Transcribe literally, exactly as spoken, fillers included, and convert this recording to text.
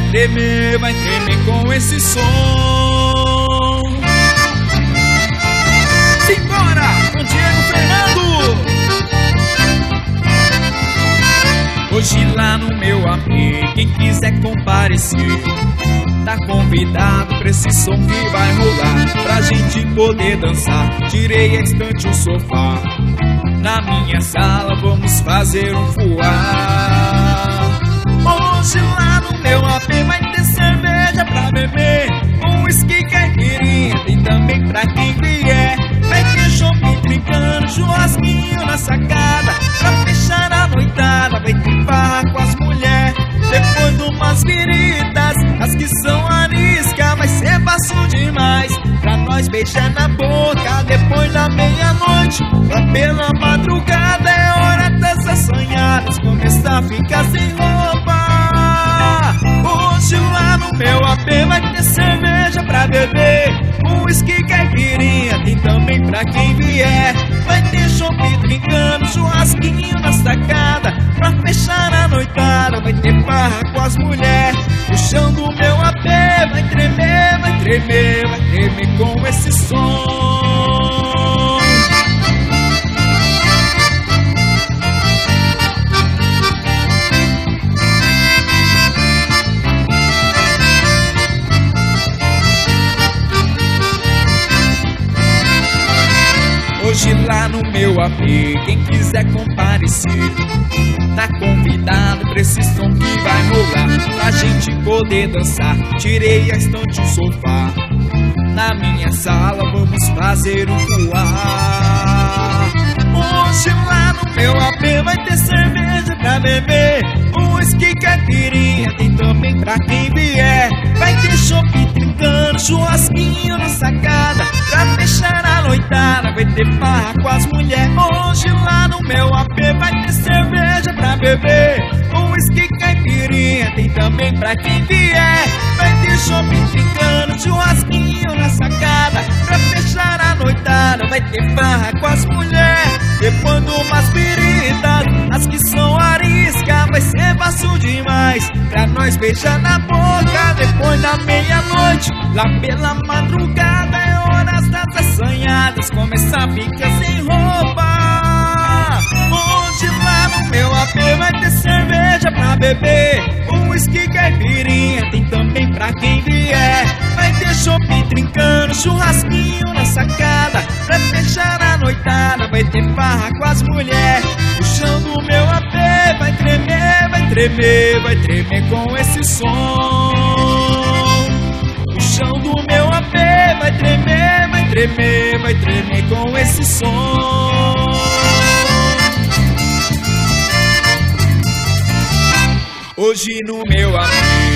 tremer, vai tremer com esse som. Simbora, com Diego Fernando. Hoje lá no meu A P, quem quiser comparecer tá convidado pra esse som que vai rolar, pra gente poder dançar. Tirei a estante, o sofá, na minha sala vamos fazer um fuar. Hoje lá no meu A P vai ter cerveja pra beber, um whisky caipirinha, tem também pra quem vier. Vai ter chopp trincando, churrasquinho na sacada, pra fechar a noitada, vai ter farra com as mulheres. Depois de umas viridas, as que são arisca, vai ser fácil demais pra nós beijar na boca. Depois da meia-noite, lá pela madrugada, é hora das assanhadas começar a ficar sem roupa. Hoje lá no meu A P vai ter cerveja pra beber, um whisky caipirinha, tem também pra quem vier. Vai ter chopp trincando, churrasquinho na sacada, pra fechar a noitada, vai ter farra com as mulheres. O chão do meu A P vai tremer, vai tremer, vai tremer com esse som. Hoje lá no meu A P, quem quiser comparecer tá convidado pra esse som que vai rolar, pra gente poder dançar. Tirei a estante, o sofá, na minha sala vamos fazer um fuar. Hoje lá no meu A P vai ter cerveja pra beber, um whisky caipirinha, tem também pra quem vier. Vai ter chopp trincando, churrasquinho na sacada, pra fechar a noitada, vai ter farra com as mulheres. Hoje lá no meu A P vai ter cerveja pra beber, um whisky caipirinha, tem também pra quem vier. Vai ter chopp trincando, churrasquinho na sacada, pra fechar a noitada, vai ter farra com as mulheres. Depois de umas viridas, as que são arisca, vai ser fácil demais pra nós beijar na boca. Depois da meia-noite, lá pela madrugada, é horas das assanhadas começar a ficar sem roupa. Hoje lá no meu A P vai ter cerveja pra beber, um whisky caipirinha, tem também pra quem vier. Vai ter chopp trincando, churrasquinho na sacada, pra fechar a noitada, vai ter farra com as mulheres. O chão do meu A P vai tremer, vai tremer, vai tremer com esse som. O chão do meu A P vai tremer, vai tremer, vai tremer com esse som. Hoje no meu A P